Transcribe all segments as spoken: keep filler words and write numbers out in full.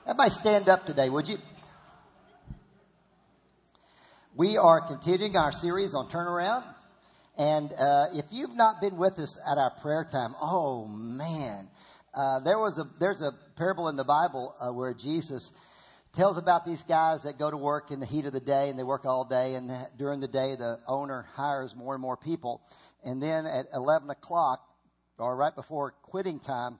Everybody stand up today, would you? We are continuing our series on turnaround. And uh, if you've not been with us at our prayer time, oh, man. Uh, there was a there's a parable in the Bible uh, where Jesus tells about these guys that go to work in the heat of the day, and they work all day. And during the day, the owner hires more and more people. And then at eleven o'clock, or right before quitting time,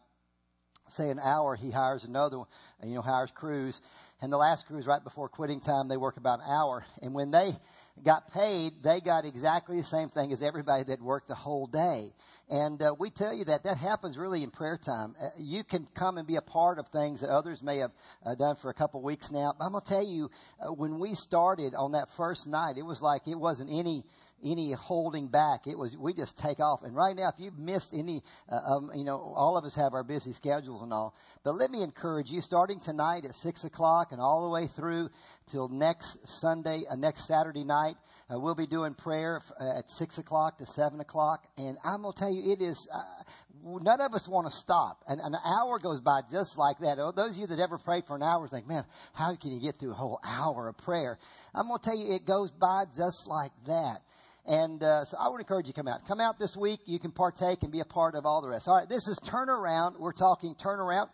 say an hour, he hires another one, you know, hires crews. And the last crew is right before quitting time. They work about an hour. And when they got paid, they got exactly the same thing as everybody that worked the whole day. And uh, we tell you that that happens really in prayer time. Uh, you can come and be a part of things that others may have uh, done for a couple of weeks now. But I'm going to tell you, uh, when we started on that first night, it was like it wasn't any any holding back. It was, we just take off. And right now, if you've missed any, uh, um, you know, all of us have our busy schedules and all. But let me encourage you, starting tonight at six o'clock and all the way through till next Sunday, uh, next Saturday night, uh, we'll be doing prayer uh, at six o'clock to seven o'clock. And I'm going to tell you, it is, uh, none of us want to stop. And an hour goes by just like that. Oh, those of you that ever prayed for an hour think, man, how can you get through a whole hour of prayer? I'm going to tell you, it goes by just like that. And uh, so I would encourage you to come out. Come out this week. You can partake and be a part of all the rest. All right, this is turnaround. We're talking turnaround.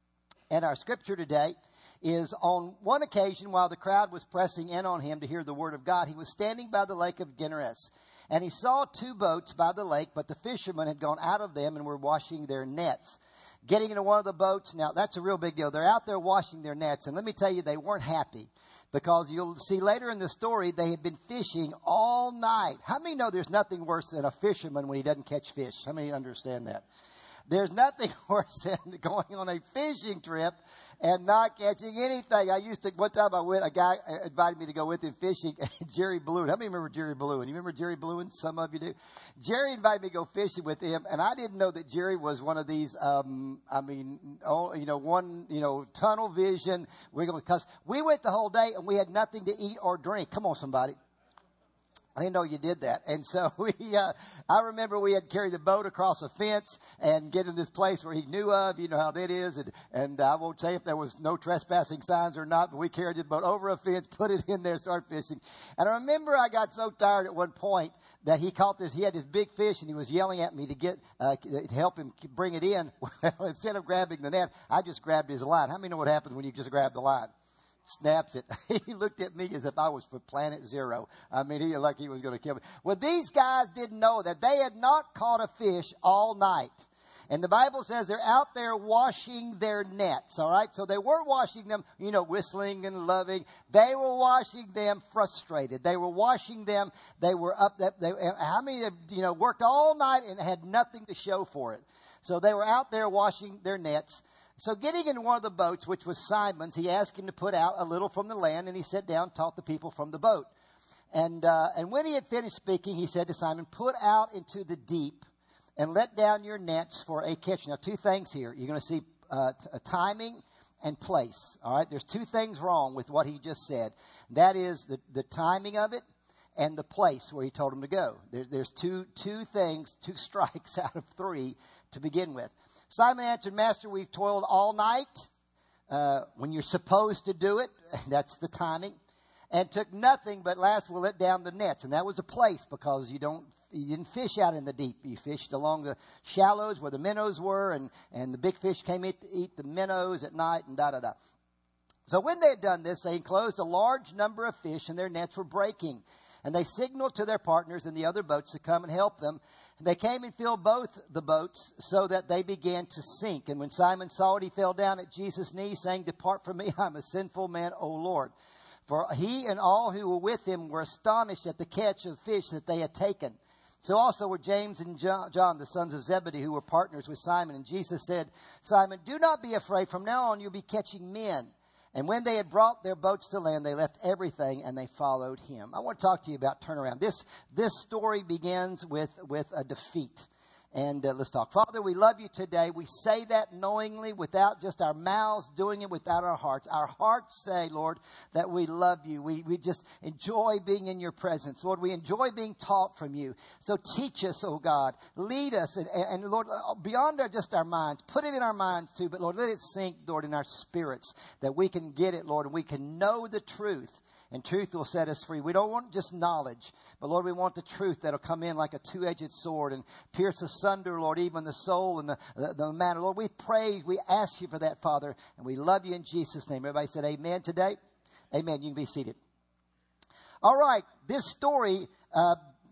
And our scripture today is on one occasion while the crowd was pressing in on him to hear the word of God, he was standing by the lake of Gennesaret. And he saw two boats by the lake, but the fishermen had gone out of them and were washing their nets. Getting into one of the boats, now that's a real big deal. They're out there washing their nets. And let me tell you, they weren't happy. Because you'll see later in the story, they had been fishing all night. How many know there's nothing worse than a fisherman when he doesn't catch fish? How many understand that? There's nothing worse than going on a fishing trip and not catching anything. I used to, one time I went, a guy invited me to go with him fishing, Jerry Bluin. How many remember Jerry Bluin? You remember Jerry Bluin? Some of you do. Jerry invited me to go fishing with him, and I didn't know that Jerry was one of these, um, I mean, oh, you know, one, you know, tunnel vision. We're going to cuss. We went the whole day, and we had nothing to eat or drink. Come on, somebody. I didn't know you did that. And so we, uh, I remember we had carried the boat across a fence and get in this place where he knew of, you know how that is. And, and I won't say if there was no trespassing signs or not, but we carried the boat over a fence, put it in there, started fishing. And I remember I got so tired at one point that he caught this, he had this big fish and he was yelling at me to get, uh, to help him bring it in. Well, instead of grabbing the net, I just grabbed his line. How many know what happens when you just grab the line? Snaps it. He looked at me as if I was for planet zero. I mean, he like he was going to kill me. Well, these guys didn't know that they had not caught a fish all night. And the Bible says they're out there washing their nets, all right? So they weren't washing them, you know, whistling and loving. They were washing them frustrated. They were washing them. They were up. They, how many, you know, worked all night and had nothing to show for it? So they were out there washing their nets. So getting in one of the boats, which was Simon's, he asked him to put out a little from the land, and he sat down and taught the people from the boat. And uh, and when he had finished speaking, he said to Simon, put out into the deep and let down your nets for a catch. Now, two things here. You're going to see uh, t- a timing and place. All right, there's two things wrong with what he just said. That is the, the timing of it and the place where he told him to go. There, there's two two things, two strikes out of three to begin with. Simon answered, Master, we've toiled all night uh, when you're supposed to do it. That's the timing. And took nothing, but last we'll let down the nets. And that was a place because you don't you didn't fish out in the deep. You fished along the shallows where the minnows were, and, and the big fish came eat, eat the minnows at night and da-da-da. So when they had done this, they enclosed a large number of fish, and their nets were breaking. And they signaled to their partners in the other boats to come and help them. And they came and filled both the boats so that they began to sink. And when Simon saw it, he fell down at Jesus' knees, saying, Depart from me, I'm a sinful man, O Lord. For he and all who were with him were astonished at the catch of fish that they had taken. So also were James and John, the sons of Zebedee, who were partners with Simon. And Jesus said, Simon, do not be afraid. From now on you'll be catching men. And when they had brought their boats to land, they left everything and they followed him. I want to talk to you about turnaround. This this story begins with, with a defeat. And uh, let's talk. Father, we love you today. We say that knowingly without just our mouths doing it, without our hearts. Our hearts say, Lord, that we love you. We, we just enjoy being in your presence. Lord, we enjoy being taught from you. So teach us, oh God. Lead us. And, and, and Lord, beyond our, just our minds, put it in our minds too. But Lord, let it sink, Lord, in our spirits that we can get it, Lord, and we can know the truth. And truth will set us free. We don't want just knowledge, but Lord, we want the truth that'll come in like a two-edged sword and pierce asunder, Lord, even the soul and the, the, the matter. Lord, we pray, we ask you for that, Father, and we love you in Jesus' name. Everybody said amen today? Amen. You can be seated. All right, this story uh,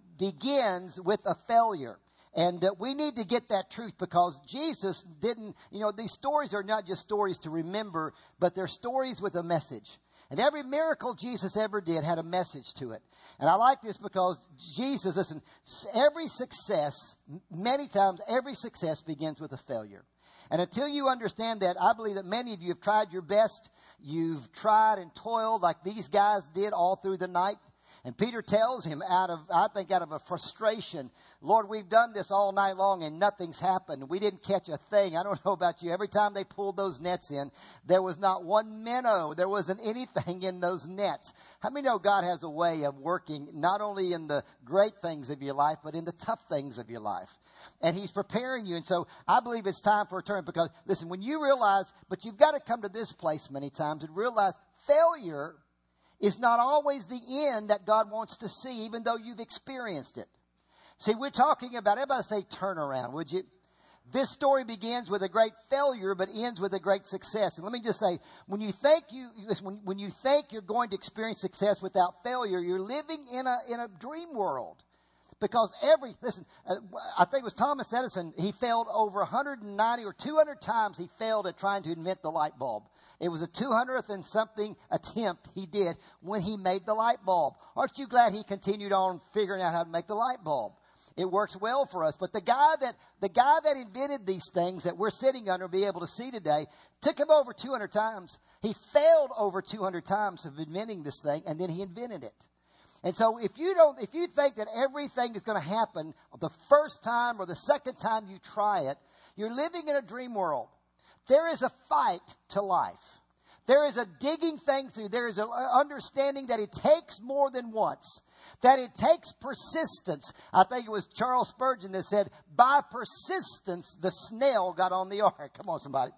begins with a failure. And uh, we need to get that truth because Jesus didn't, you know, these stories are not just stories to remember, but they're stories with a message. And every miracle Jesus ever did had a message to it. And I like this because Jesus, listen, every success, many times every success begins with a failure. And until you understand that, I believe that many of you have tried your best. You've tried and toiled like these guys did all through the night. And Peter tells him out of, I think out of a frustration, Lord, we've done this all night long and nothing's happened. We didn't catch a thing. I don't know about you. Every time they pulled those nets in, there was not one minnow. There wasn't anything in those nets. How many know God has a way of working not only in the great things of your life, but in the tough things of your life? And he's preparing you. And so I believe it's time for a turn because, listen, when you realize, but you've got to come to this place many times and realize failure is not always the end that God wants to see, even though you've experienced it. See, we're talking about, everybody say turnaround, would you? This story begins with a great failure, but ends with a great success. And let me just say, when you think you, when, when you think you're going to experience success without failure, you're living in a, in a dream world. Because every, listen, uh, I think it was Thomas Edison, he failed over one hundred ninety or two hundred times he failed at trying to invent the light bulb. It was a two hundredth and something attempt he did when he made the light bulb. Aren't you glad he continued on figuring out how to make the light bulb? It works well for us. But the guy that, the guy that invented these things that we're sitting under and be able to see today, took him over two hundred times. He failed over two hundred times of inventing this thing, and then he invented it. And so if you don't, if you think that everything is going to happen the first time or the second time you try it, you're living in a dream world. There is a fight to life. There is a digging thing through. There is an understanding that it takes more than once. That it takes persistence. I think it was Charles Spurgeon that said, by persistence, the snail got on the ark. Come on, somebody.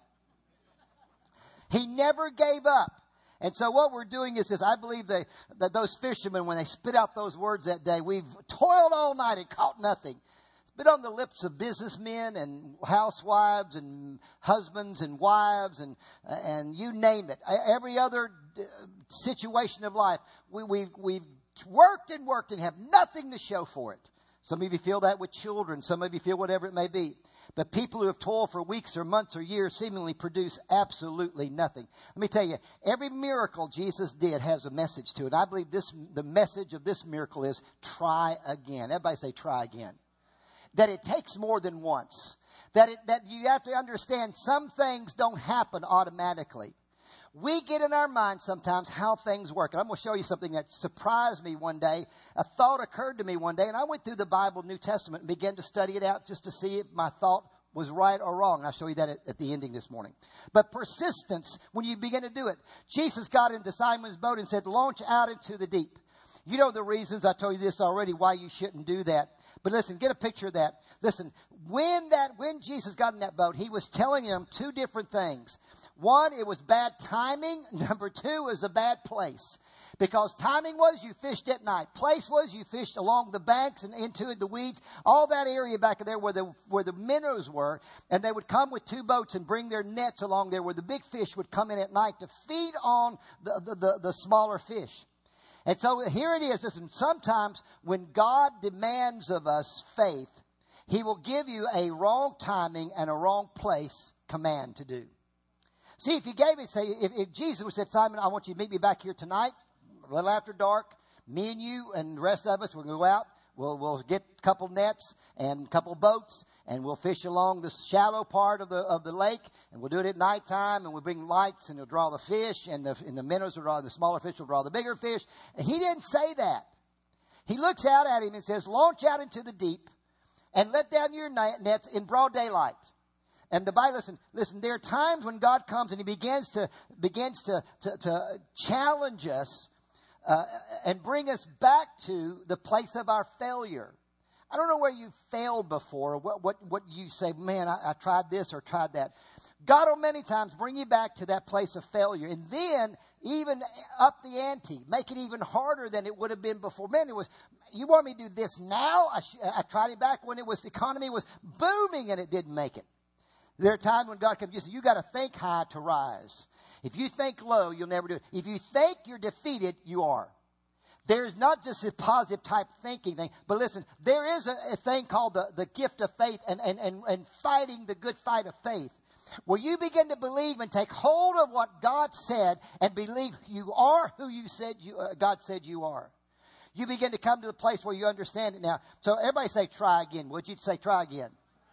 He never gave up. And so what we're doing is this. I believe they, that those fishermen, when they spit out those words that day, we've toiled all night and caught nothing. It's been on the lips of businessmen and housewives and husbands and wives and and you name it. Every other situation of life, we, we've, we've worked and worked and have nothing to show for it. Some of you feel that with children. Some of you feel whatever it may be. But people who have toiled for weeks or months or years seemingly produce absolutely nothing. Let me tell you, every miracle Jesus did has a message to it. I believe this, the message of this miracle is try again. Everybody say try again. That it takes more than once. That it, that you have to understand some things don't happen automatically. We get in our mind sometimes how things work. And I'm going to show you something that surprised me one day. A thought occurred to me one day, and I went through the Bible, New Testament, and began to study it out just to see if my thought was right or wrong. I'll show you that at, at the ending this morning. But persistence, when you begin to do it. Jesus got into Simon's boat and said, launch out into the deep. You know the reasons, I told you this already, why you shouldn't do that. But listen, get a picture of that. Listen, when that when Jesus got in that boat, he was telling them two different things. One, it was bad timing. Number two, it was a bad place. Because timing was you fished at night. Place was you fished along the banks and into the weeds. All that area back there where the where the minnows were. And they would come with two boats and bring their nets along there where the big fish would come in at night to feed on the, the, the, the smaller fish. And so here it is. Listen, sometimes when God demands of us faith, he will give you a wrong timing and a wrong place command to do. See, if he gave it, say, if, if Jesus would said, Simon, I want you to meet me back here tonight, a little after dark, me and you and the rest of us, we're going to go out. We'll, we'll get a couple nets and a couple boats, and we'll fish along the shallow part of the of the lake, and we'll do it at nighttime, and we'll bring lights, and we'll draw the fish, and the, and the minnows will draw, the smaller fish will draw the bigger fish. And he didn't say that. He looks out at him and says, launch out into the deep. and let down your nets in broad daylight. And the Bible, listen, listen, there are times when God comes and he begins to, begins to, to, to challenge us, uh, and bring us back to the place of our failure. I don't know where you failed before, or what, what, what you say, man, I, I tried this or tried that. God will many times bring you back to that place of failure, and then even up the ante, make it even harder than it would have been before. Man, it was, you want me to do this now? I, sh- I tried it back when it was, the economy was booming and it didn't make it. There are times when God comes, you say, you got to think high to rise. If you think low, you'll never do it. If you think you're defeated, you are. There's not just a positive type thinking thing, but listen, there is a, a thing called the, the gift of faith and, and, and, and fighting the good fight of faith, where you begin to believe and take hold of what God said and believe you are who you said you, uh, God said you are. You begin to come to the place where you understand it now. So everybody say, try again. Would you say, try again?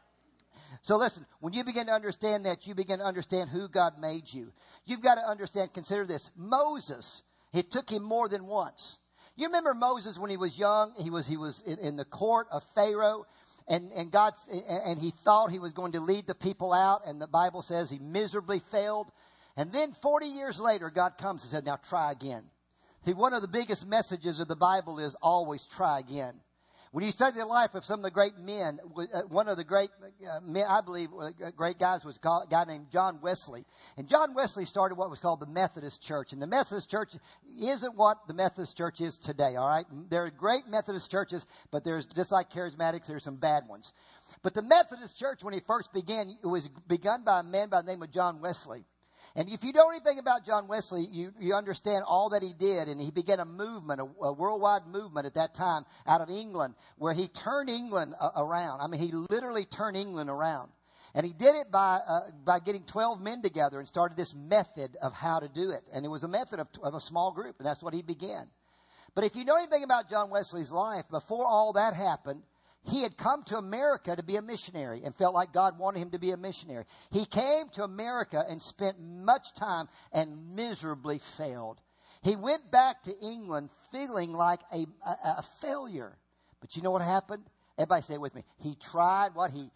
So listen, when you begin to understand that, you begin to understand who God made you. You've got to understand, consider this. Moses, it took him more than once. You remember Moses when he was young? He was he was in, in the court of Pharaoh, and and God and, and he thought he was going to lead the people out, and the Bible says he miserably failed. And then forty years later, God comes and said, "Now try again." See, one of the biggest messages of the Bible is always try again. When you study the life of some of the great men, one of the great uh, men, I believe, uh, great guys was a guy named John Wesley. And John Wesley started what was called the Methodist Church. And the Methodist Church isn't what the Methodist Church is today, all right? There are great Methodist churches, but there's, just like Charismatics, there's some bad ones. But the Methodist Church, when it first began, it was begun by a man by the name of John Wesley. And if you know anything about John Wesley, you, you understand all that he did. And he began a movement, a, a worldwide movement at that time out of England, where he turned England uh, around. I mean, he literally turned England around. And he did it by uh, by getting twelve men together and started this method of how to do it. And it was a method of, of a small group, and that's what he began. But if you know anything about John Wesley's life, before all that happened, he had come to America to be a missionary and felt like God wanted him to be a missionary. He came to America and spent much time and miserably failed. He went back to England feeling like a, a, a failure. But you know what happened? Everybody say it with me. He tried what? He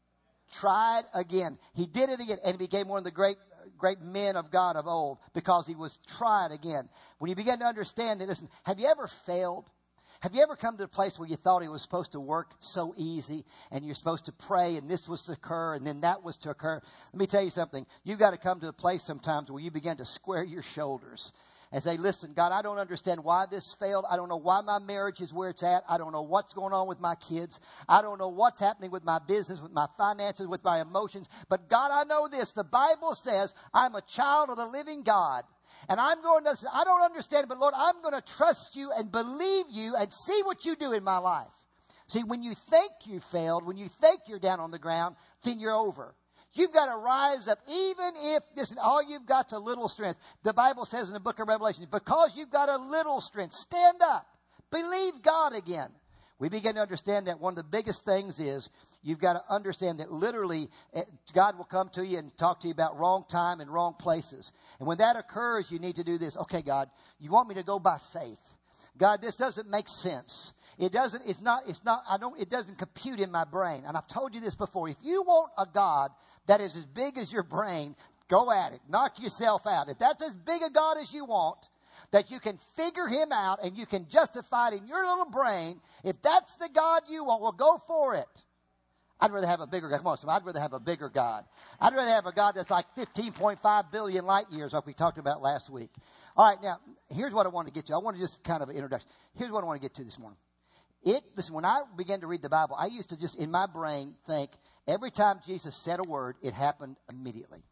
tried again. He did it again, and he became one of the great great men of God of old because he was tried again. When you begin to understand that, listen, have you ever failed? Have you ever come to a place where you thought it was supposed to work so easy and you're supposed to pray and this was to occur and then that was to occur? Let me tell you something. You've got to come to a place sometimes where you begin to square your shoulders and say, listen, God, I don't understand why this failed. I don't know why my marriage is where it's at. I don't know what's going on with my kids. I don't know what's happening with my business, with my finances, with my emotions. But God, I know this. The Bible says I'm a child of the living God. And I'm going to, I don't understand, but Lord, I'm going to trust you and believe you and see what you do in my life. See, when you think you failed, when you think you're down on the ground, then you're over. You've got to rise up, even if, listen, all you've got's a little strength. The Bible says in the book of Revelation, because you've got a little strength, stand up, believe God again. We begin to understand that one of the biggest things is you've got to understand that literally God will come to you and talk to you about wrong time and wrong places. And when that occurs, you need to do this. Okay, God, you want me to go by faith. God, this doesn't make sense. It doesn't, it's not, it's not, I don't, it doesn't compute in my brain. And I've told you this before. If you want a God that is as big as your brain, go at it. Knock yourself out. If that's as big a God as you want, that you can figure him out and you can justify it in your little brain, if that's the God you want, well, go for it. I'd rather have a bigger God. Come on, somebody. I'd rather have a bigger God. I'd rather have a God that's like fifteen point five billion light years, like we talked about last week. All right, now, here's what I want to get to. I want to just kind of an introduction. Here's what I want to get to this morning. It, listen, when I began to read the Bible, I used to just, in my brain, think every time Jesus said a word, it happened immediately.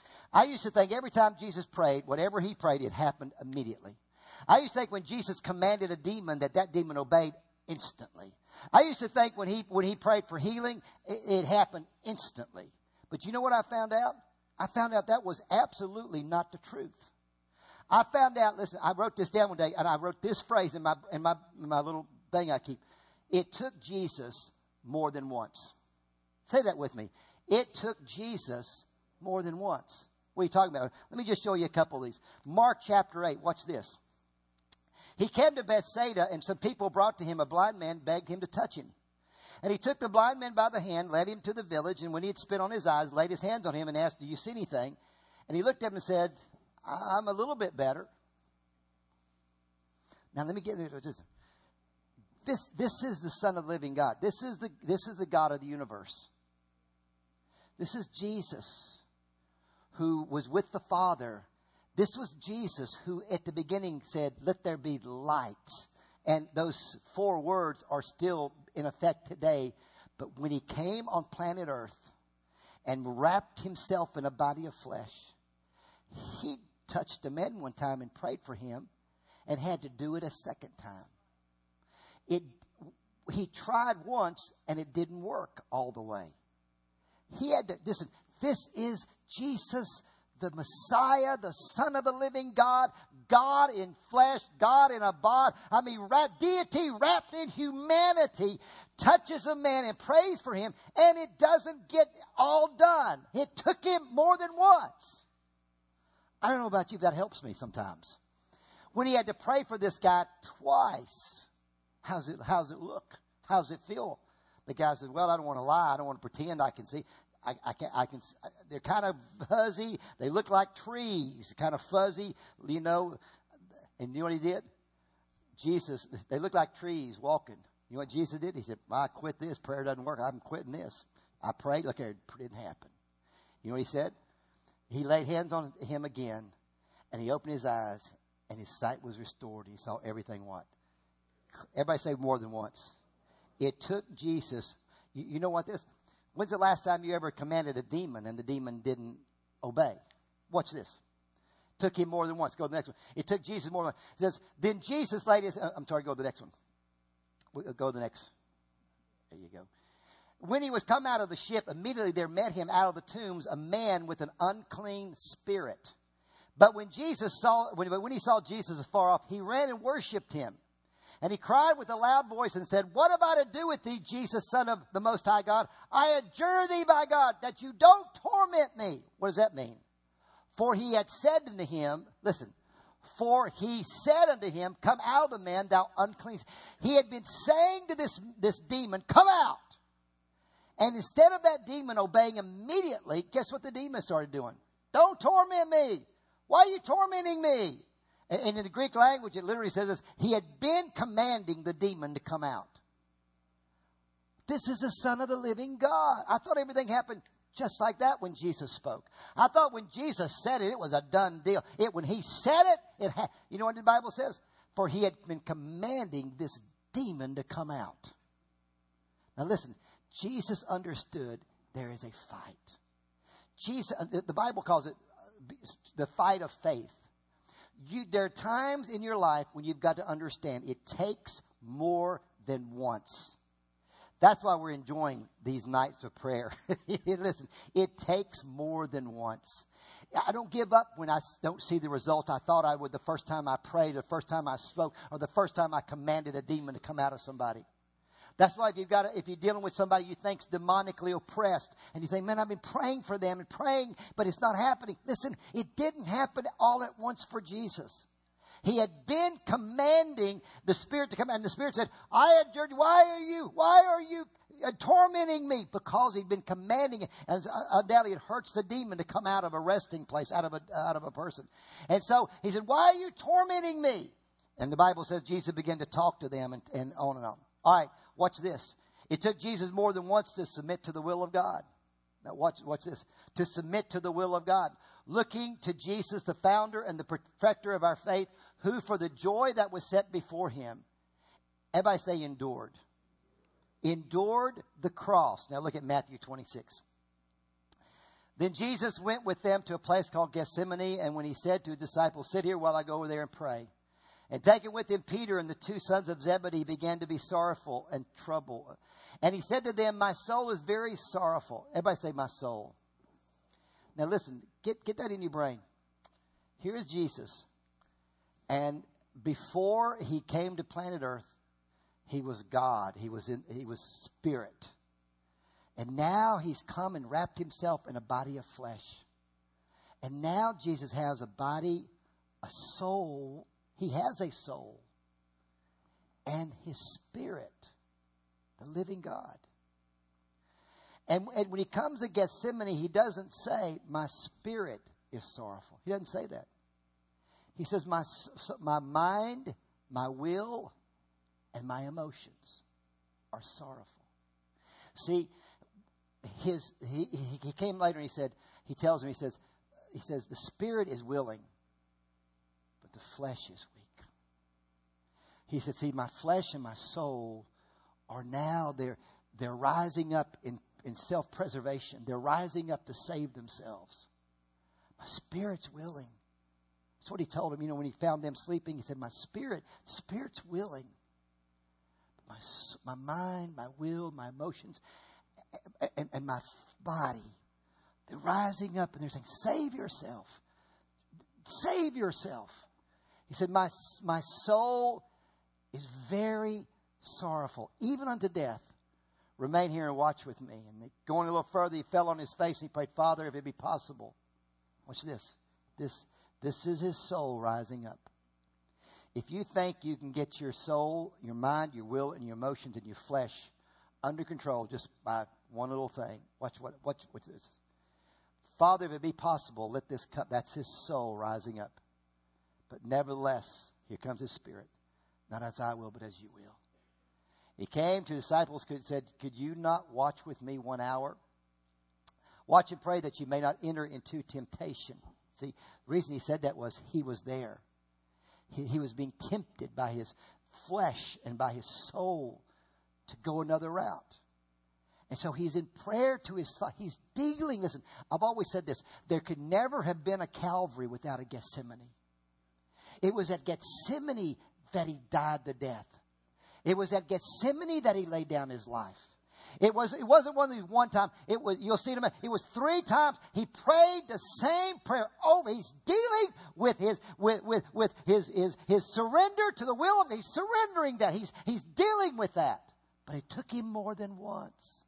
I used to think every time Jesus prayed, whatever he prayed, it happened immediately. I used to think when Jesus commanded a demon, that that demon obeyed instantly. I used to think when he when he prayed for healing, it, it happened instantly. But you know what I found out? I found out that was absolutely not the truth. I found out, listen, I wrote this down one day, and I wrote this phrase in my in my in my little thing I keep. It took Jesus more than once. Say that with me. It took Jesus more than once. What are you talking about? Let me just show you a couple of these. Mark chapter eight. Watch this. He came to Bethsaida, and some people brought to him a blind man, begged him to touch him. And he took the blind man by the hand, led him to the village, and when he had spit on his eyes, laid his hands on him and asked, do you see anything? And he looked at him and said, I'm a little bit better. Now let me get into this. This, this is the Son of the living God. This is the, this is the God of the universe. This is Jesus who was with the Father. This was Jesus who at the beginning said, let there be light. And those four words are still in effect today. But when he came on planet Earth and wrapped himself in a body of flesh, he touched a man one time and prayed for him and had to do it a second time. It, he tried once and it didn't work all the way. He had to, listen, this is Jesus, the Messiah, the Son of the living God, God in flesh, God in a body. I mean, wrapped, deity wrapped in humanity touches a man and prays for him, and it doesn't get all done. It took him more than once. I don't know about you, but that helps me sometimes. When he had to pray for this guy twice, how's it, how's it look? How's it feel? The guy said, well, I don't want to lie. I don't want to pretend I can see. I, I can, I can, they're kind of fuzzy. They look like trees, kind of fuzzy, you know. And you know what he did? Jesus, they look like trees walking. You know what Jesus did? He said, well, I quit this. Prayer doesn't work. I'm quitting this. I prayed. Look, it didn't happen. You know what he said? He laid hands on him again, and he opened his eyes, and his sight was restored. He saw everything what? Everybody say more than once. It took Jesus. You, you know what this? When's the last time you ever commanded a demon and the demon didn't obey? Watch this. Took him more than once. Go to the next one. It took Jesus more than once. It says, then Jesus laid his... I'm sorry, go to the next one. Go to the next. There you go. When he was come out of the ship, immediately there met him out of the tombs a man with an unclean spirit. But when Jesus saw, when, when he saw Jesus afar off, he ran and worshipped him. And he cried with a loud voice and said, what have I to do with thee, Jesus, Son of the Most High God? I adjure thee by God that you don't torment me. What does that mean? For he had said unto him, listen, for he said unto him, come out of the man, thou unclean. He had been saying to this, this demon, come out. And instead of that demon obeying immediately, guess what the demon started doing? Don't torment me. Why are you tormenting me? And in the Greek language, it literally says this. He had been commanding the demon to come out. This is the Son of the living God. I thought everything happened just like that when Jesus spoke. I thought when Jesus said it, it was a done deal. It, when he said it, it ha- you know what the Bible says? For he had been commanding this demon to come out. Now listen, Jesus understood there is a fight. Jesus, the Bible calls it the fight of faith. You, there are times in your life when you've got to understand it takes more than once. That's why we're enjoying these nights of prayer. Listen, it takes more than once. I don't give up when I don't see the results I thought I would the first time I prayed, the first time I spoke, or the first time I commanded a demon to come out of somebody. That's why if you've got, to, if you're dealing with somebody you think's demonically oppressed, and you think, man, I've been praying for them and praying, but it's not happening. Listen, it didn't happen all at once for Jesus. He had been commanding the Spirit to come, and the Spirit said, I adjure you, why are you, why are you tormenting me? Because he'd been commanding it, and undoubtedly it hurts the demon to come out of a resting place, out of a, out of a person. And so he said, why are you tormenting me? And the Bible says Jesus began to talk to them and, and on and on. All right. Watch this. It took Jesus more than once to submit to the will of God. Now watch, watch this. To submit to the will of God. Looking to Jesus, the founder and the perfecter of our faith, who for the joy that was set before him, everybody say endured. Endured the cross. Now look at Matthew twenty-six. Then Jesus went with them to a place called Gethsemane, and when he said to his disciples, sit here while I go over there and pray. And taking with him Peter and the two sons of Zebedee, he began to be sorrowful and troubled. And he said to them, my soul is very sorrowful. Everybody say, my soul. Now listen, get, get that in your brain. Here is Jesus. And before he came to planet Earth, he was God. He was in, he was spirit. And now he's come and wrapped himself in a body of flesh. And now Jesus has a body, a soul. He has a soul. And his Spirit, the living God, And, and when he comes to Gethsemane, he doesn't say, my spirit is sorrowful. He doesn't say that. He says, my, my mind, my will, and my emotions are sorrowful. See, his he, he came later and he said, he tells him, he says, he says, the spirit is willing, but the flesh is weak. He said, see, my flesh and my soul are now, they're, they're rising up in, in self-preservation. They're rising up to save themselves. My spirit's willing. That's what he told him. You know, when he found them sleeping, he said, my spirit, spirit's willing. But my, my mind, my will, my emotions, and, and my body, they're rising up and they're saying, save yourself. Save yourself. He said, my, my soul is very sorrowful, even unto death. Remain here and watch with me. And going a little further, he fell on his face and he prayed, Father, if it be possible. Watch this. This, this is his soul rising up. If you think you can get your soul, your mind, your will, and your emotions and your flesh under control just by one little thing. Watch what, watch, watch this. Father, if it be possible, let this cup, that's his soul rising up. But nevertheless, here comes his spirit. Not as I will, but as you will. He came to the disciples and said, could you not watch with me one hour? Watch and pray that you may not enter into temptation. See, the reason he said that was he was there. He, he was being tempted by his flesh and by his soul to go another route. And so he's in prayer to his Father. He's dealing, listen, I've always said this. There could never have been a Calvary without a Gethsemane. It was at Gethsemane that he died the death. It was at Gethsemane that he laid down his life. It was, it wasn't one of these one time. It was, you'll see in a minute. It was three times he prayed the same prayer over. He's dealing with his, with, with, with his, his, his surrender to the will of, he's surrendering that. He's, he's dealing with that. But it took him more than once.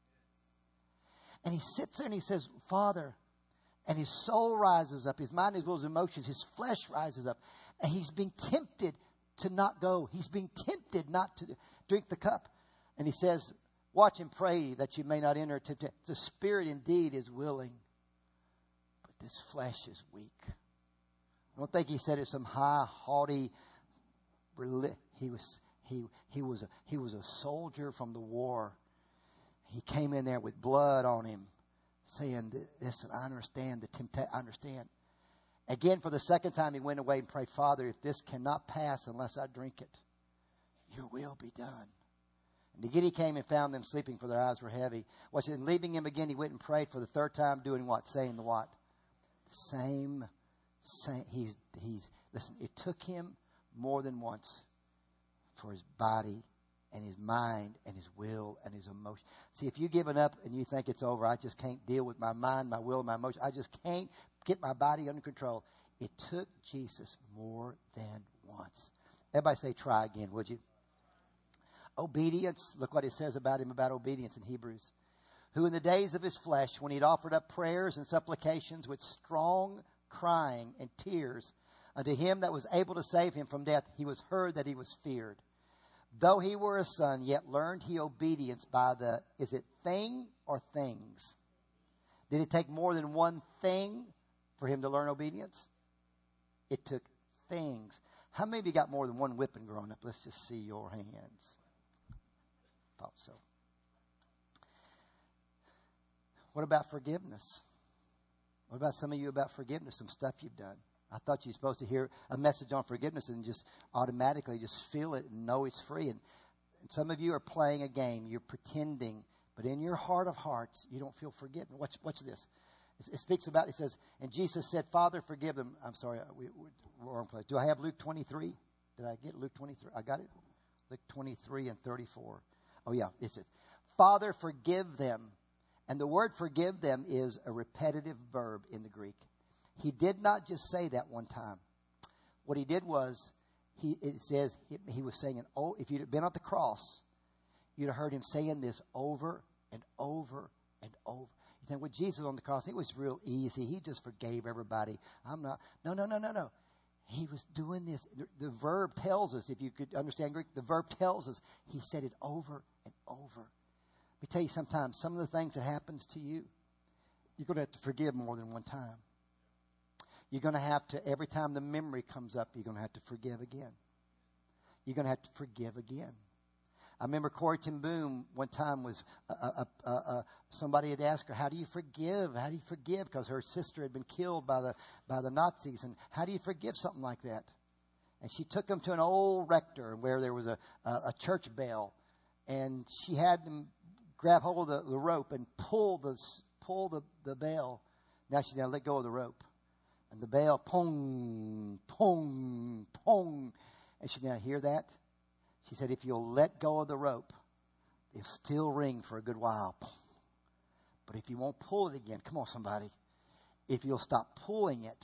And he sits there and he says, Father, and his soul rises up. His mind, his will, his emotions, his flesh rises up. And he's being tempted to not go. He's being tempted not to drink the cup. And he says, watch and pray that you may not enter temptation. The spirit indeed is willing, but this flesh is weak. I don't think he said it some high, haughty, he was, he, he was a, he was a soldier from the war. He came in there with blood on him, saying, listen, I understand the temptation. I understand. Again, for the second time, he went away and prayed, Father, if this cannot pass unless I drink it, your will be done. And again, he came and found them sleeping, for their eyes were heavy. Watch it. And leaving him again, he went and prayed for the third time, doing what? Saying the what? Same, same. He's, he's, listen, it took him more than once for his body and his mind and his will and his emotion. See, if you've given up and you think it's over, I just can't deal with my mind, my will, my emotion. I just can't get my body under control. It took Jesus more than once. Everybody say, try again, would you? Obedience. Look what it says about him, about obedience in Hebrews. Who in the days of his flesh, when he had offered up prayers and supplications with strong crying and tears unto him that was able to save him from death, he was heard that he was feared. Though he were a son, yet learned he obedience by the, is it thing or things? Did it take more than one thing for him to learn obedience? It took things. How many of you got more than one whipping growing up? Let's just see your hands. Thought so. What about forgiveness? What about some of you about forgiveness, some stuff you've done? I thought you were supposed to hear a message on forgiveness and just automatically just feel it and know it's free. And, and some of you are playing a game. You're pretending. But in your heart of hearts, you don't feel forgiven. Watch, watch this. It, it speaks about, it says, and Jesus said, Father, forgive them. I'm sorry, we, we, wrong place. Do I have Luke twenty-three? Did I get Luke twenty-three? I got it? Luke twenty-three and thirty-four. Oh, yeah, it says, Father, forgive them. And the word forgive them is a repetitive verb in the Greek. He did not just say that one time. What he did was, he it says, he, he was saying, oh, if you'd been at the cross, you'd have heard him saying this over and over and over. You think with Jesus on the cross, it was real easy. He just forgave everybody. I'm not. No, no, no, no, no. He was doing this. The, the verb tells us, if you could understand Greek, the verb tells us he said it over and over. me tell you, sometimes some of the things that happens to you, you're going to have to forgive more than one time. You're going to have to, every time the memory comes up, you're going to have to forgive again. You're going to have to forgive again. I remember Corrie ten Boom one time was, uh, uh, uh, uh, somebody had asked her, how do you forgive? How do you forgive? Because her sister had been killed by the, by the Nazis. And how do you forgive something like that? And she took them to an old rector where there was a, a, a church bell. And she had them grab hold of the, the rope and pull the, pull the, the bell. Now she's going to let go of the rope. And the bell, pong, pong, pong. And she now hear that? She said, if you'll let go of the rope, it'll still ring for a good while. But if you won't pull it again, come on somebody. If you'll stop pulling it,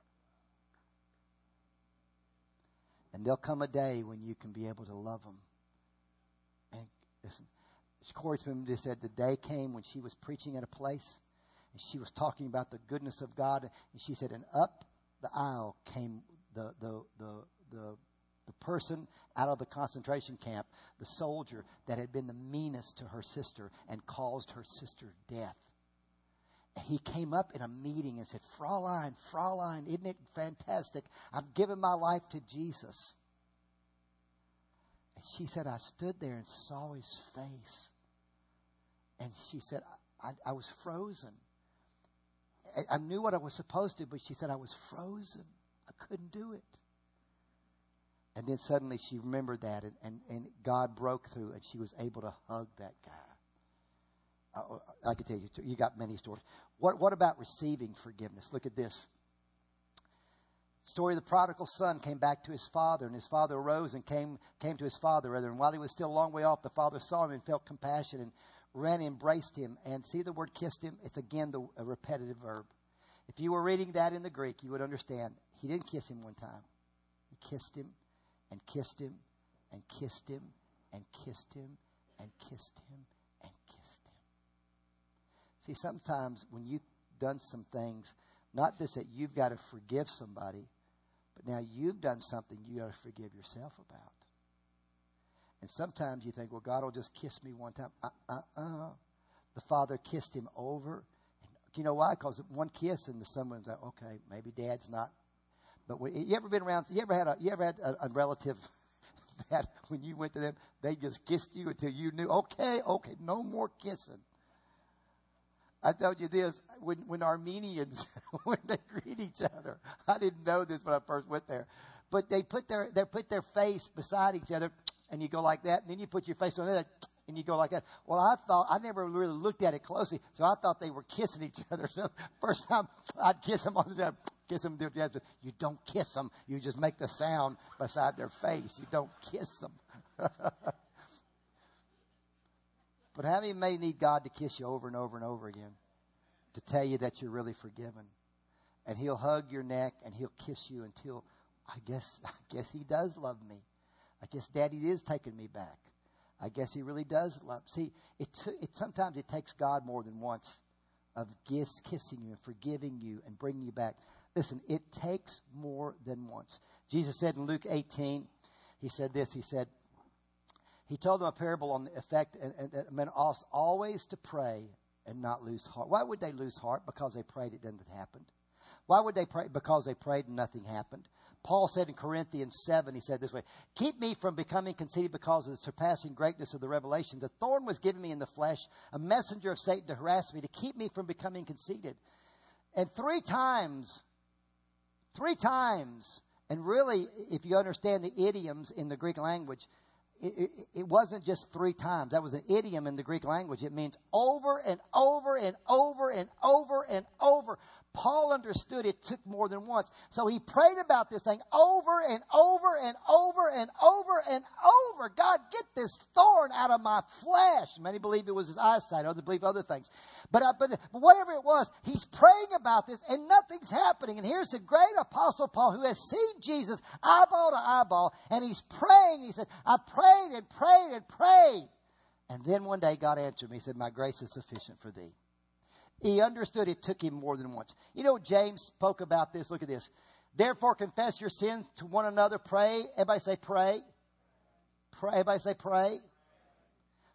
and there'll come a day when you can be able to love them. And listen, Corrie just said the day came when she was preaching at a place, and she was talking about the goodness of God. And she said, and up the aisle came the the the the the person out of the concentration camp, the soldier that had been the meanest to her sister and caused her sister death. He came up in a meeting and said, Fraulein, Fraulein, isn't it fantastic? I've given my life to Jesus. And she said, I stood there and saw his face. And she said, I, I, I was frozen. I, I knew what I was supposed to, but she said, I was frozen. I couldn't do it. And then suddenly she remembered that, and, and, and God broke through, and she was able to hug that guy. I, I could tell you, you got many stories. What, what about receiving forgiveness? Look at this. The story of the prodigal son came back to his father, and his father arose and came, came to his father. Rather, and while he was still a long way off, the father saw him and felt compassion and ran and embraced him. And see the word kissed him? It's again the, a repetitive verb. If you were reading that in the Greek, you would understand. He didn't kiss him one time. He kissed him. And kissed him, and kissed him, and kissed him, and kissed him, and kissed him. See, sometimes when you've done some things, not just that you've got to forgive somebody, but now you've done something you got to forgive yourself about. And sometimes you think, well, God will just kiss me one time. Uh-uh-uh. The Father kissed him over. And you know why? Because one kiss, and the son was like, okay, maybe Dad's not. But when, you ever been around? You ever had a you ever had a, a relative that when you went to them, they just kissed you until you knew? Okay, okay, no more kissing. I told you this when when Armenians when they greet each other. I didn't know this when I first went there, but they put their they put their face beside each other, and you go like that, and then you put your face on the other, and you go like that. Well, I thought I never really looked at it closely, so I thought they were kissing each other. So first time I'd kiss them on the kiss them. You don't kiss them. You just make the sound beside their face. You don't kiss them. But how many may need God to kiss you over and over and over again to tell you that you're really forgiven? And he'll hug your neck and he'll kiss you until, I guess, I guess he does love me. I guess Daddy is taking me back. I guess he really does love. See, it, it sometimes it takes God more than once of kiss, kissing you and forgiving you and bringing you back. Listen, it takes more than once. Jesus said in Luke eighteen, he said this, he said, he told them a parable on the effect, and, and, and men ought always to pray and not lose heart. Why would they lose heart? Because they prayed, it didn't happen. Why would they pray? Because they prayed and nothing happened. Paul said in Corinthians seven, he said this way, keep me from becoming conceited because of the surpassing greatness of the revelations. A thorn was given me in the flesh, a messenger of Satan to harass me, to keep me from becoming conceited. And three times, three times, and really, if you understand the idioms in the Greek language, It, it, it wasn't just three times. That was an idiom in the Greek language. It means over and over and over and over and over. Paul understood it took more than once. So he prayed about this thing over and over and over and over and over. God, get this thorn out of my flesh. Many believe it was his eyesight. Others believe other things. But, uh, but, but whatever it was, he's praying about this and nothing's happening. And here's the great apostle Paul who has seen Jesus eyeball to eyeball. And he's praying. He said, I prayed and prayed and prayed. And then one day God answered me. He said, my grace is sufficient for thee. He understood it took him more than once. You know, James spoke about this. Look at this. Therefore, confess your sins to one another. Pray. Everybody say pray. Pray. Everybody say pray.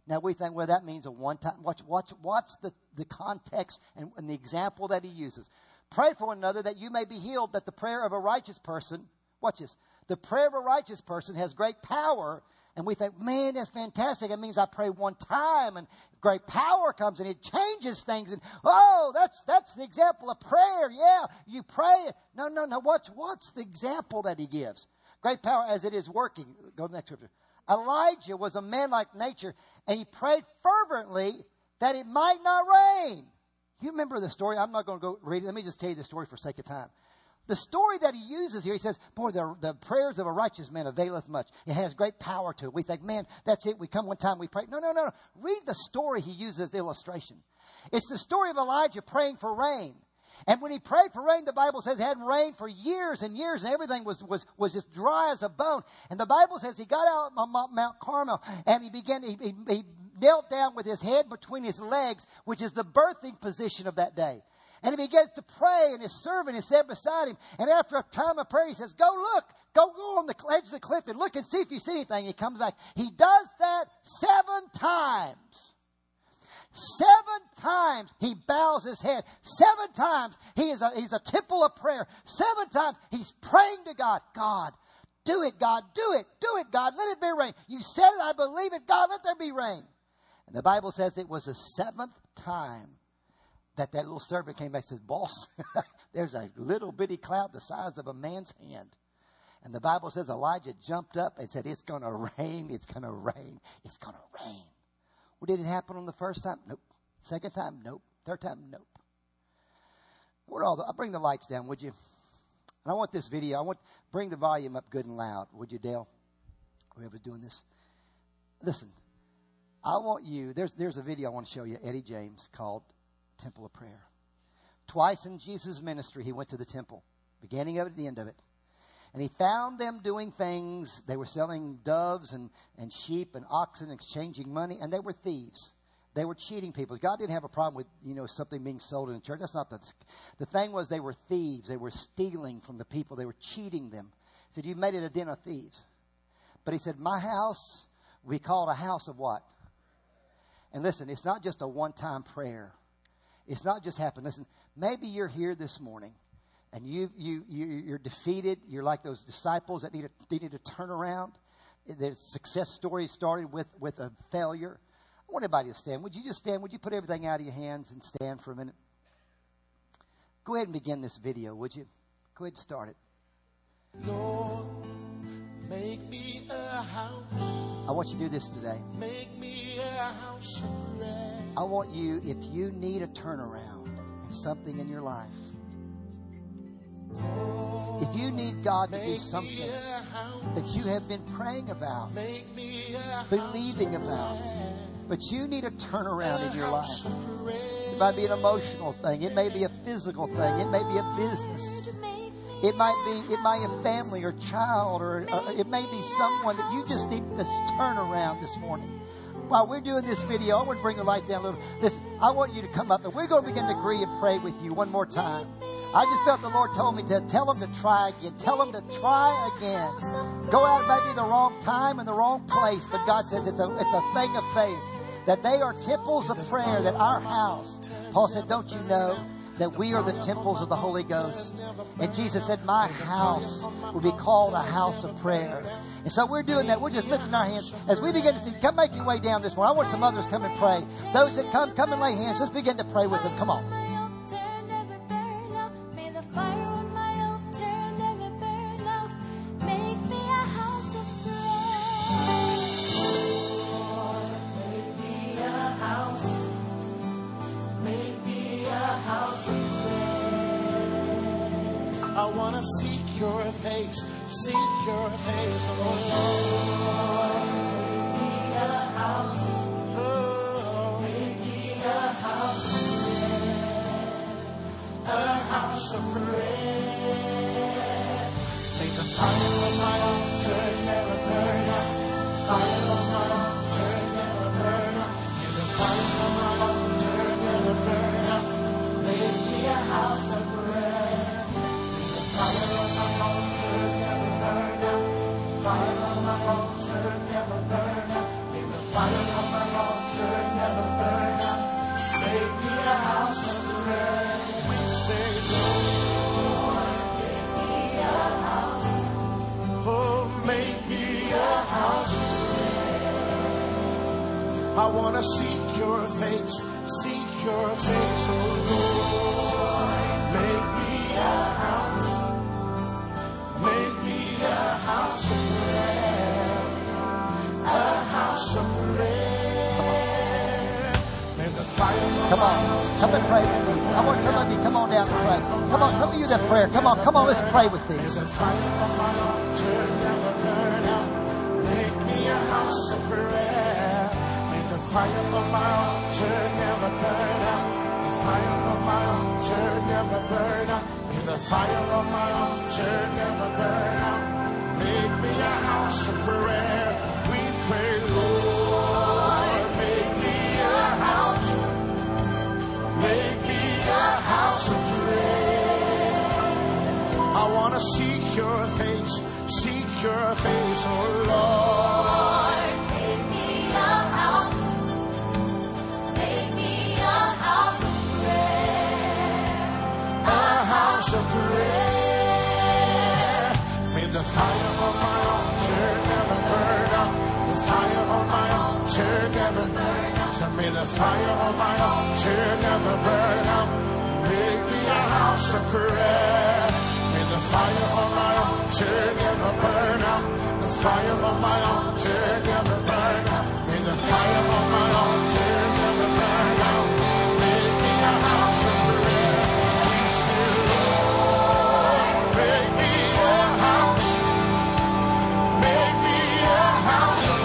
Now we think, well, that means a one time. Watch, watch, watch the, the context and, and the example that he uses. Pray for one another that you may be healed, that the prayer of a righteous person, watch this, the prayer of a righteous person has great power. And we think, man, that's fantastic. It means I pray one time and great power comes and it changes things. And, oh, that's that's the example of prayer. Yeah, you pray. No, no, no. Watch, watch the example that he gives. Great power as it is working. Go to the next scripture. Elijah was a man like nature, and he prayed fervently that it might not rain. You remember the story? I'm not going to go read it. Let me just tell you the story for sake of time. The story that he uses here, he says, boy, the, the prayers of a righteous man availeth much. It has great power to it. We think, man, that's it. We come one time, we pray. No, no, no, no. Read the story he uses as illustration. It's the story of Elijah praying for rain. And when he prayed for rain, the Bible says it hadn't rained for years and years, and everything was, was, was just dry as a bone. And the Bible says he got out on Mount Carmel, and he began, he, he, he knelt down with his head between his legs, which is the birthing position of that day. And he begins to pray, and his servant is there beside him. And after a time of prayer, he says, go look, go, go on the edge of the cliff and look and see if you see anything. He comes back. He does that seven times. Seven times he bows his head. Seven times he is a, he's a temple of prayer. Seven times he's praying to God. God, do it, God, do it, do it, God, let it be rain. You said it, I believe it, God, let there be rain. And the Bible says it was the seventh time that that little servant came back and says, boss, there's a little bitty cloud the size of a man's hand. And the Bible says Elijah jumped up and said, it's going to rain, it's going to rain, it's going to rain. Well, did it happen on the first time? Nope. Second time? Nope. Third time? Nope. What all the, I'll bring the lights down, would you? And I want this video, I want bring the volume up good and loud. Would you, Dale? Whoever's doing this. Listen, I want you, there's, there's a video I want to show you, Eddie James, called Temple of Prayer. Twice in Jesus' ministry, he went to the temple, beginning of it, the end of it. And he found them doing things. They were selling doves and, and sheep and oxen, exchanging money, and they were thieves. They were cheating people. God didn't have a problem with, you know, something being sold in the church. That's not the, the thing was they were thieves. They were stealing from the people. They were cheating them. He said, you've made it a den of thieves. But he said, my house, we call it a house of what? And listen, it's not just a one-time prayer. It's not just happened. Listen, maybe you're here this morning. And you, you, you, you're defeated. You're like those disciples that need a, needed to turn around. Their success story started with, with a failure. I want everybody to stand. Would you just stand? Would you put everything out of your hands and stand for a minute? Go ahead and begin this video, would you? Go ahead and start it. Lord, make me a house. I want you to do this today. Make me a house of prayer. I want you, if you need a turnaround in something in your life, if you need God to do something that you have been praying about, believing about, but you need a turnaround in your life. It might be an emotional thing. It may be a physical thing. It may be a business. It might be, it might be a family or child, or, or it may be someone that you just need this turnaround this morning. While we're doing this video, I want to bring the lights down a little. Listen, I want you to come up and we're going to begin to agree and pray with you one more time. I just felt the Lord told me to tell them to try again. Tell them to try again. Go out maybe the wrong time and the wrong place, but God says it's a, it's a thing of faith. That they are temples of prayer, that our house, Paul said, don't you know that we are the temples of the Holy Ghost? And Jesus said, my house will be called a house of prayer. And so we're doing that. We're just lifting our hands as we begin to see. Come make your way down this morning. I want some others come and pray. Those that come, come and lay hands. Let's begin to pray with them. Come on. I want to seek your face, seek your face, oh Lord. Make me a house, oh, make me a house of prayer, a house of prayer. May the fire of my altar never burn out, fire of my altar never burn out. May the fire of my altar never burn out. Make me a house of prayer. Fire on my altar never burn out. Fire on my altar never burn out. May the fire on my altar I want to seek your face, seek your face, oh Lord. Make me a house, make me a house of prayer, a house of prayer. May the fire. Come on, come and pray with these. I want some of you, come on down and pray. Come on, some of you that prayer. Come on, come on, let's pray with these. May the fire of my altar never burn out. Make me a house of prayer. May the fire of my altar never burn out. The fire of my altar never burn out. May the fire of my altar never burn out. Make me a house of prayer. We pray, Lord, make me a house. Make me a house of prayer. I want to seek your face, seek your face, oh Lord. Make me a house, make me a house of prayer, A house of prayer. May the fire of my altar never burn out. The fire of my altar never burn out. So may the fire of my altar never burn out. Make me a house of prayer. May the fire of my altar never burn out. The fire of my altar never burn out. May the fire of my altar never burn out. Make me a house of prayer. We say, Lord, make me a house. Make me a house of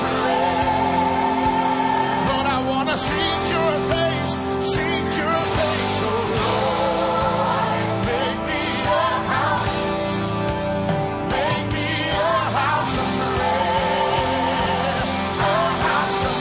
prayer. Lord, I want to seek your face, seek your face, oh Lord. Make me a house. Make me a house of prayer. A house of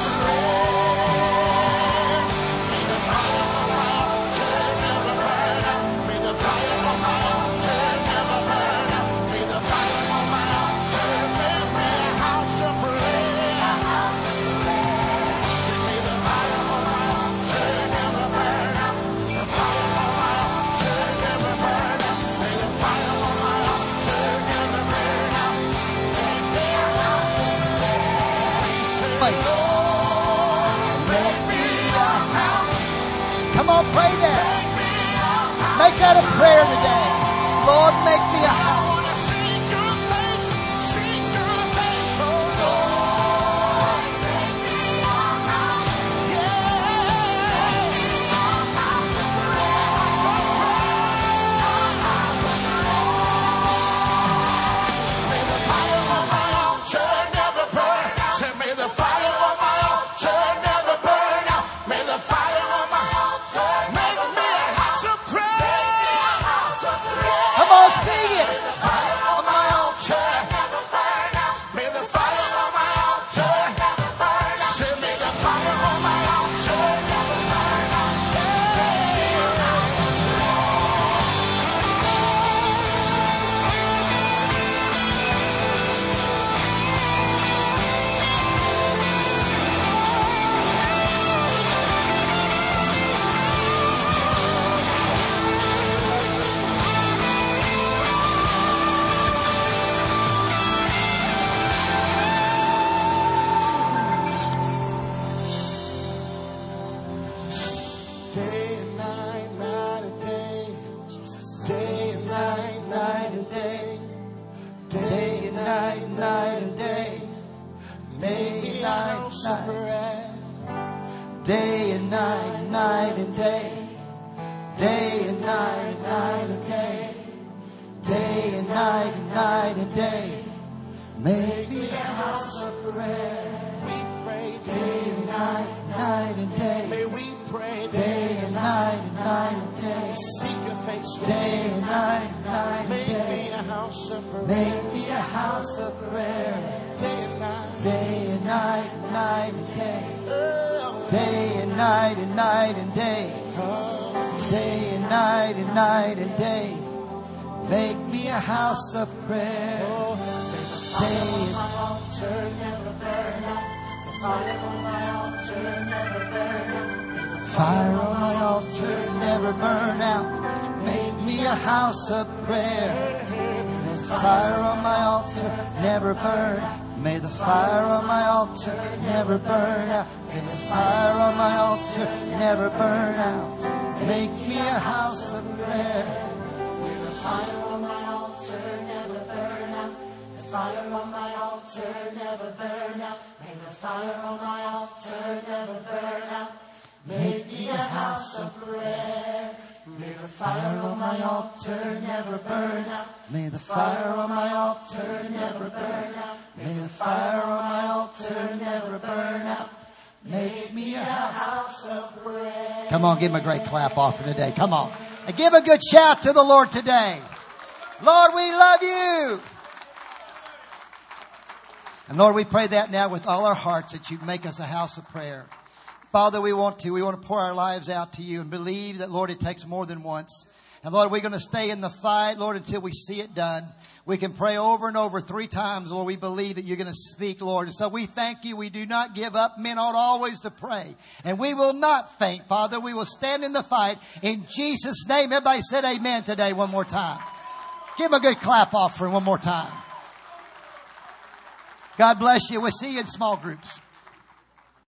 prayer. May the fire of my altar never burn out. May the fire of my altar never burn out. May the fire of my altar make me a house of prayer. A house of prayer. May the fire of my altar never burn out. The fire of my altar never burn out. May the fire of my altar never burn out. Make me a house of prayer. We say, Face. Lord, make me a house. Come on, pray that. Make me a house. Make that a prayer today. Lord, make me a I house. want to seek your face, seek your face, oh Lord. Make me a house. May the fire of my altar never burn. Say, may the fire of my altar never burn out. May the fire of my altar make me a house of prayer. Come on, sing it. Fire of my altar never burn out. May the fire of my altar never burn out. Say, may the fire of my altar never burn out. Day and night, night and day. Day and night, night and day. Day and night, night and day. Day and night, night. Day and night, night and day. Day and night, night and day. Day and night, night and day. Make me a house of prayer. We pray Day and night, night and day. May we pray Day and night and night and day. Seek your face, Day and night and night and Make me day. a house of prayer. Make me a house of prayer. Day and night. Day and night and night and day. Oh, Day and night and night and day. oh. Day and night and night and day. Make me a house of prayer. Oh, may the fire of my altar never burn out. The fire of my altar never burn out. May the Fire on my altar never burn out. Make me a house of prayer. The fire on my altar never burn. May the fire on my altar never burn out. May the fire on my altar never burn out. Make me a house of prayer. May the fire on my altar never burn out. The fire on my altar never burn out. May the fire on my altar never burn out. Make me a house of prayer. May the fire on my altar never burn out. May the fire on my altar never burn out. May the fire on my altar never burn out. Make me a house of prayer. Come on, give him a great clap offering today. Come on. And give a good shout to the Lord today. Lord, we love you. And Lord, we pray that now with all our hearts that you'd make us a house of prayer. Father, we want to. We want to pour our lives out to you and believe that, Lord, it takes more than once. And Lord, we're going to stay in the fight, Lord, until we see it done. We can pray over and over three times, Lord. We believe that you're going to speak, Lord. And so we thank you. We do not give up. Men ought always to pray. And we will not faint, Father. We will stand in the fight. In Jesus' name, everybody said amen today one more time. Give him a good clap offering one more time. God bless you. We'll see you in small groups.